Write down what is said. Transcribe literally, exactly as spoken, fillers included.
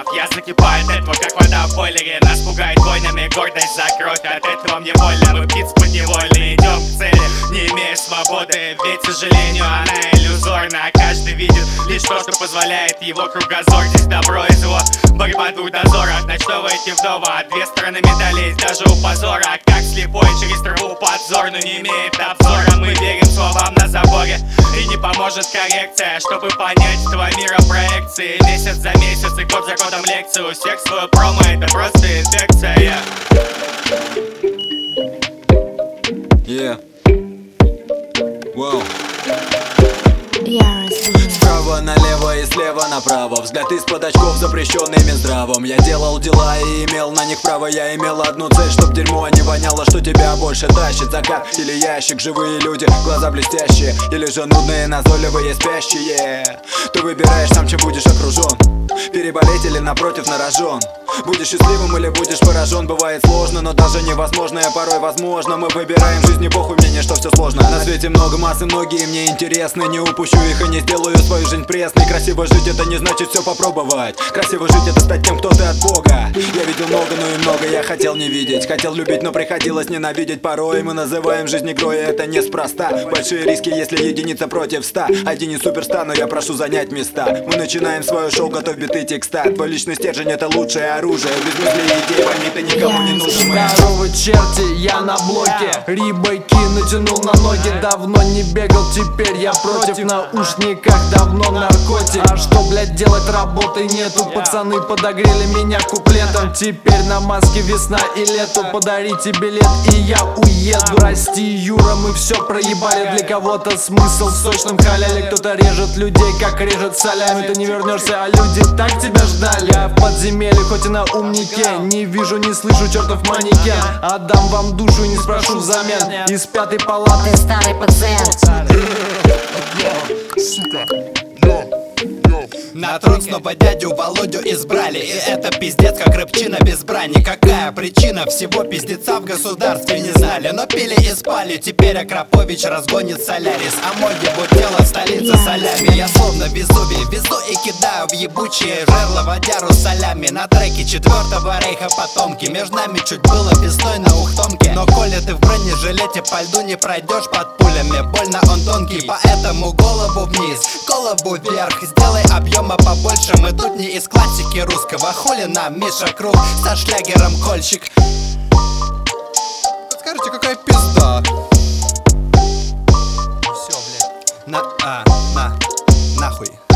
я закипаю от этого, как вода в бойлере. Нас пугает войнами, гордость за кровь, от этого мне больно. Мы птиц подневольны, идем к цели, не имея свободы. Ведь, к сожалению, она иллюзорна, а каждый видит лишь то, что позволяет его кругозор. Здесь добро и зло, борьба двух дозоров, ночного и дневного, две стороны медалей, даже у позора. Как слепой через траву подзор, но не имеет обзора. Мы верим словам на заборе, и не поможет коррекция, чтобы понять этого мира проекции. Месяц за месяц и год за годом лекции. У всех свое промо, это просто инфекция. Yeah. Yeah. Wow. Яростный. Справа налево и слева направо, взгляд из-под очков, запрещенными здравом. Я делал дела и имел на них право. Я имел одну цель, чтоб дерьмо не воняло, что тебя больше тащит. Закат или ящик, живые люди, глаза блестящие, или же нудные, назойливые, спящие. Ты выбираешь сам, чем будешь окружен, переболеть или напротив нарожен. Будешь счастливым или будешь поражен. Бывает сложно, но даже невозможное порой возможно. Мы выбираем жизнь, не похуй мнение, что все сложно. На свете много масс и многие мне интересны. Не упущу их и не сделаю свою жизнь пресной. Красиво жить это не значит все попробовать. Красиво жить это стать тем, кто ты от Бога. Я видел много, но и много я хотел не видеть. Хотел любить, но приходилось ненавидеть. Порой мы называем жизнь игрой, и это неспроста. Большие риски, если единица против ста. Один не суперстар, но я прошу занять места. Мы начинаем свое шоу, готовь биты, текста. Твой личный стержень это лучшее оружие. Без мыслей и идей, пойми, ты никому не нужен. Здорово, черти, я на блоке. Рибайки натянул на ноги. Давно не бегал, теперь я против. В наушниках давно наркотик. А что, блядь, делать, работы нету. Пацаны подогрели меня куплетом. Теперь на маске весна и лето. Подарите билет и я уеду. Прости, Юра, мы все проебали. Для кого-то смысл в сочном халяле. Кто-то режет людей, как режет солями. Ты не вернешься, а люди так тебя ждали. Я в подземелье, хоть и на умнике. Не вижу, не слышу, чертов манекен. Отдам вам душу и не спрошу взамен. Из пятой палаты Старый пациент. На трон снова дядю Володю избрали. И это пиздец, как рыбчина без брани. Какая причина всего пиздеца в государстве не знали. Но пили и спали, теперь Акрапович разгонит Солярис. А мой ебут тело в столице солями. Я словно Везувий, везу и кидаю в ебучие жерла водяру солями. На треке четвертого рейха потомки. Между нами чуть было весной на Ухтомке. Но коли ты в бронежилете по льду не пройдешь под пулями. Больно он тонкий, поэтому голову вниз, голову вверх. Сделай объема побольше, мы тут не из классики русского. Хули нам Миша Круг со шлягером кольщик. Скажите, какая пизда. Все, блядь. На, а, на, нахуй.